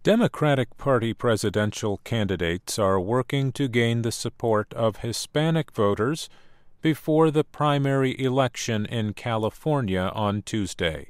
Democratic Party presidential candidates are working to gain the support of Hispanic voters before the primary election in California on Tuesday.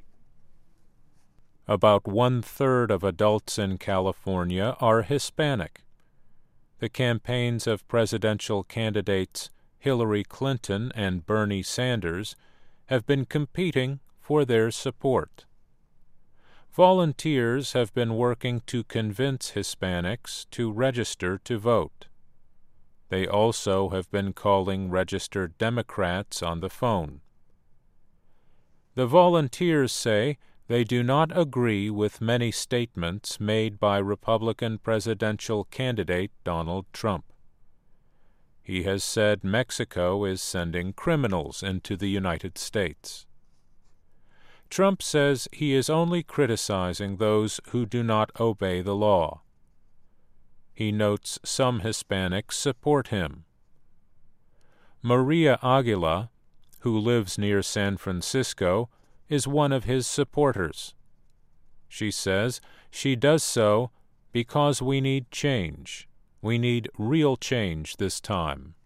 About 1/3 of adults in California are Hispanic. The campaigns of presidential candidates Hillary Clinton and Bernie Sanders have been competing for their support. Volunteers have been working to convince Hispanics to register to vote. They also have been calling registered Democrats on the phone. The volunteers say they do not agree with many statements made by Republican presidential candidate Donald Trump. He has said Mexico is sending criminals into the United States. Trump says he is only criticizing those who do not obey the law. He notes some Hispanics support him. Maria Aguila, who lives near San Francisco, is one of his supporters. She says she does so because we need change. We need real change this time.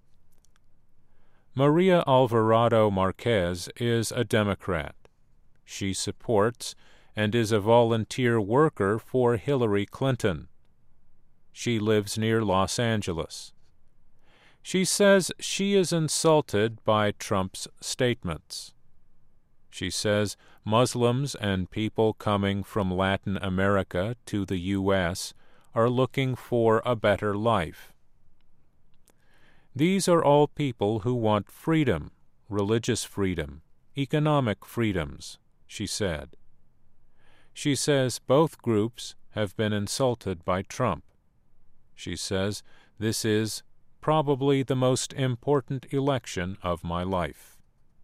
Maria Alvarado Marquez is a Democrat. She supports and is a volunteer worker for Hillary Clinton. She lives near Los Angeles. She says she is insulted by Trump's statements. She says Muslims and people coming from Latin America to the U.S. are looking for a better life. These are all people who want freedom, religious freedom, economic freedoms, she said. She says both groups have been insulted by Trump. She says this is probably the most important election of my life.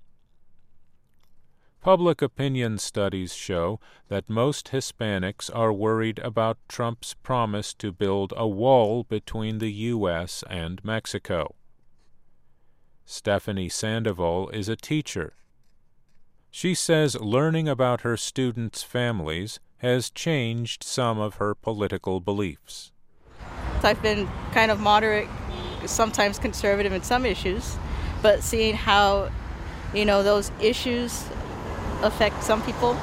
Public opinion studies show that most Hispanics are worried about Trump's promise to build a wall between the U.S. and Mexico. Stephanie Sandoval is a teacher. She says learning about her students' families has changed some of her political beliefs. I've been kind of moderate, sometimes conservative in some issues, but seeing how, those issues affect some people,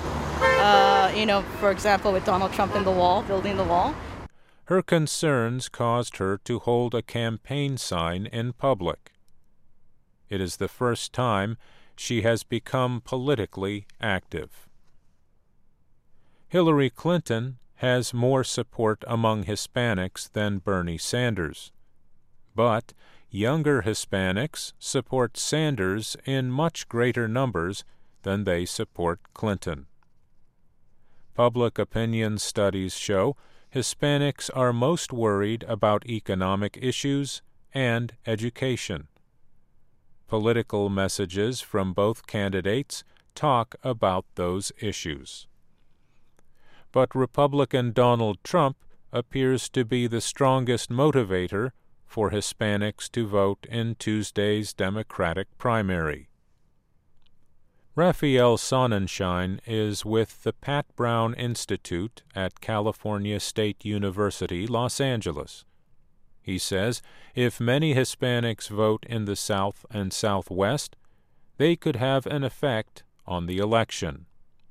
for example, with Donald Trump and the wall, building the wall. Her concerns caused her to hold a campaign sign in public. It is the first time she has become politically active. Hillary Clinton has more support among Hispanics than Bernie Sanders, but younger Hispanics support Sanders in much greater numbers than they support Clinton. Public opinion studies show Hispanics are most worried about economic issues and education. Political messages from both candidates talk about those issues. But Republican Donald Trump appears to be the strongest motivator for Hispanics to vote in Tuesday's Democratic primary. Raphael Sonnenschein is with the Pat Brown Institute at California State University, Los Angeles. He says if many Hispanics vote in the South and Southwest, they could have an effect on the election.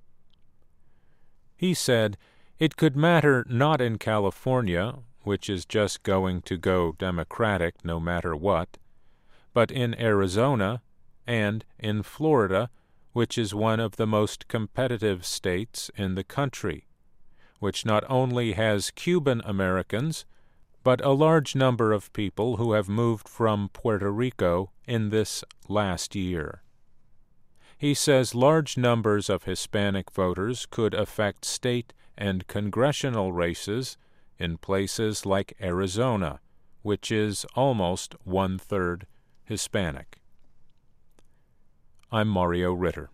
He said it could matter not in California, which is just going to go Democratic no matter what, but in Arizona and in Florida, which is one of the most competitive states in the country, which not only has Cuban Americans, but a large number of people who have moved from Puerto Rico in this last year. He says large numbers of Hispanic voters could affect state and congressional races in places like Arizona, which is almost 1/3 Hispanic. I'm Mario Ritter.